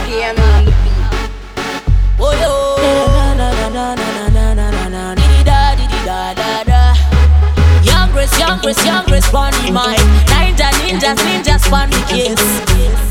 Piano on the beat. Oh yo, na na na na na na na na, diddy da diddy da da da. Young Grace, Bonnie mine. Ninjas, ninjas on the case.